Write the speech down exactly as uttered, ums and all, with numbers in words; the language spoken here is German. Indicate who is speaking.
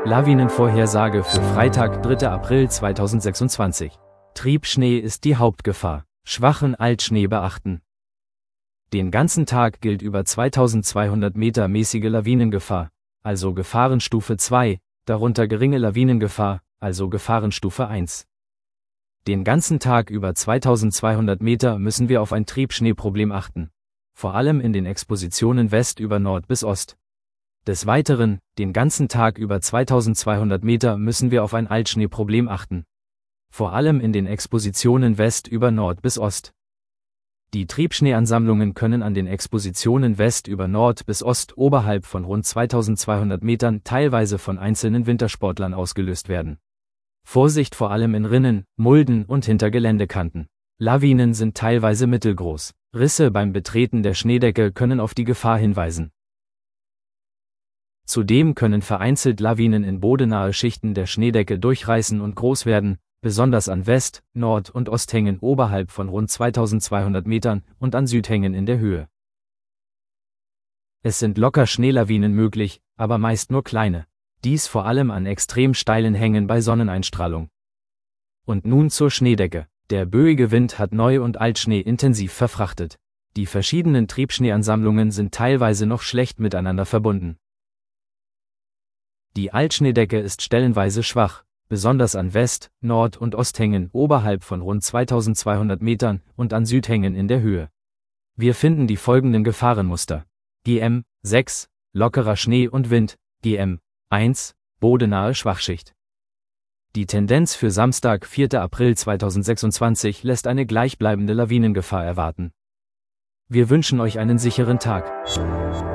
Speaker 1: Lawinenvorhersage für Freitag, dritter April zweitausendsechsundzwanzig. Triebschnee ist die Hauptgefahr. Schwachen Altschnee beachten. Den ganzen Tag gilt über zweitausendzweihundert Meter mäßige Lawinengefahr, also Gefahrenstufe zwei, darunter geringe Lawinengefahr, also Gefahrenstufe eins. Den ganzen Tag über zweitausendzweihundert Meter müssen wir auf ein Triebschneeproblem achten, vor allem in den Expositionen West über Nord bis Ost. Des Weiteren, den ganzen Tag über zweitausendzweihundert Meter müssen wir auf ein Altschneeproblem achten, vor allem in den Expositionen West über Nord bis Ost. Die Triebschneeansammlungen können an den Expositionen West über Nord bis Ost oberhalb von rund zweitausendzweihundert Metern teilweise von einzelnen Wintersportlern ausgelöst werden. Vorsicht vor allem in Rinnen, Mulden und hinter Geländekanten. Lawinen sind teilweise mittelgroß. Risse beim Betreten der Schneedecke können auf die Gefahr hinweisen. Zudem können vereinzelt Lawinen in bodennahe Schichten der Schneedecke durchreißen und groß werden, besonders an West-, Nord- und Osthängen oberhalb von rund zweitausendzweihundert Metern und an Südhängen in der Höhe. Es sind locker Schneelawinen möglich, aber meist nur kleine. Dies vor allem an extrem steilen Hängen bei Sonneneinstrahlung. Und nun zur Schneedecke. Der böige Wind hat Neu- und Altschnee intensiv verfrachtet. Die verschiedenen Triebschneeansammlungen sind teilweise noch schlecht miteinander verbunden. Die Altschneedecke ist stellenweise schwach, besonders an West-, Nord- und Osthängen oberhalb von rund zweitausendzweihundert Metern und an Südhängen in der Höhe. Wir finden die folgenden Gefahrenmuster. G M sechs, lockerer Schnee und Wind, G M eins, bodennahe Schwachschicht. Die Tendenz für Samstag, vierter April zweitausendsechsundzwanzig lässt eine gleichbleibende Lawinengefahr erwarten. Wir wünschen euch einen sicheren Tag.